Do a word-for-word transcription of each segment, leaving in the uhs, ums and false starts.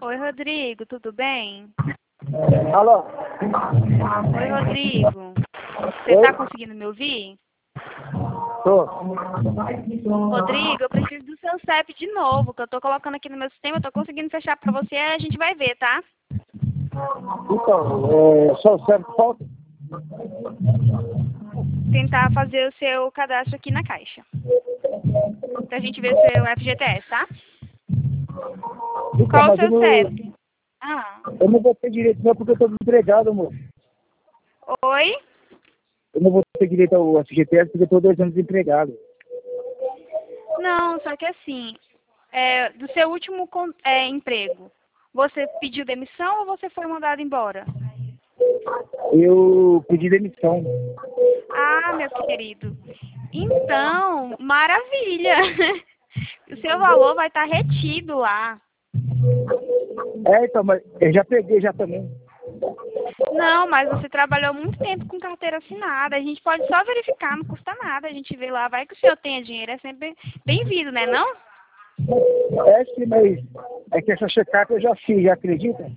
Oi, Rodrigo, tudo bem? Alô? Oi, Rodrigo. Você Oi? tá conseguindo me ouvir? Tô. Rodrigo, eu preciso do seu C E P de novo, que eu tô colocando aqui no meu sistema, eu tô conseguindo fechar pra você, aí a gente vai ver, tá? Então, é, só serve falta? Tentar fazer o seu cadastro aqui na Caixa. Pra gente ver o seu F G T S, tá? Então, Qual o mas eu seu não, C E P? Ah, eu não vou ter direito não porque eu tô desempregado, amor. oi? Eu não vou ter direito ao F G T S porque eu tô dois anos desempregado. Não, só que assim, é, do seu último con- é, emprego, você pediu demissão ou você foi mandado embora? Eu pedi demissão. Ah, meu querido. Então, maravilha. O seu valor vai estar retido lá. É, então, mas eu já peguei já também. Não, mas você trabalhou muito tempo com carteira assinada. A gente pode só verificar, não custa nada. A gente vê lá, vai que o senhor tenha dinheiro, é sempre bem-vindo, né, não? É sim, mas é que essa check-up eu já fiz, já acredita?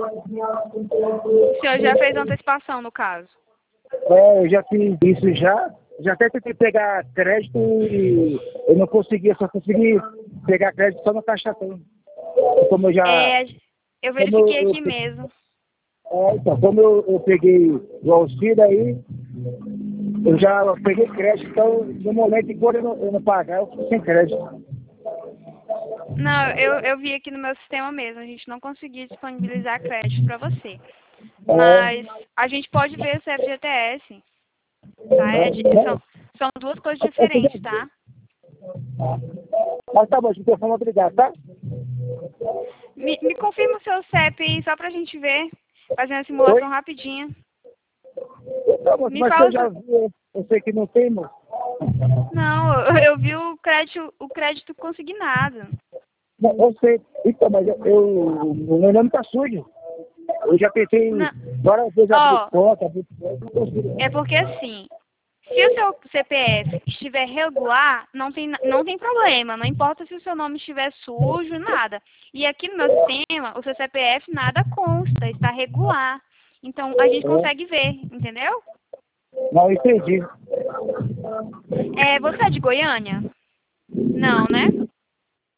O senhor já fez antecipação, no caso. É, eu já fiz isso já. Já até tentei pegar crédito e eu não consegui, eu só consegui pegar crédito só no Caixa Tem. Como eu já. É, eu Como eu, verifiquei eu, aqui mesmo. é, então, como eu, eu peguei o auxílio aí, eu já peguei crédito, então no momento enquanto eu não, eu não pagar, eu fico sem crédito. Não, eu, eu vi aqui no meu sistema mesmo. A gente não conseguiu disponibilizar crédito para você. Mas É, a gente pode ver esse F G T S, tá? É é, di- né? são, são duas coisas É, é, diferentes, tá? mas tá bom, de qualquer forma, obrigado, tá? Me, me confirma o seu C E P aí, só pra gente ver, fazendo a Oi? simulação rapidinha. Tá bom, Me mas você fala o já seu... viu, eu sei que não tem, moço. Não, eu, eu vi o crédito, o crédito consignado. Não, eu sei. Então, mas eu, eu, o meu nome tá sujo. Eu já tentei Não, várias vezes abrir ó, conta, abrir conta, não consigo. é porque assim, se o seu C P F estiver regular, não tem, não tem problema. Não importa se o seu nome estiver sujo, nada. E aqui no meu sistema, o seu C P F nada consta, está regular. Então, a gente É, consegue ver, entendeu? não entendi. É, você é de Goiânia? Não, né?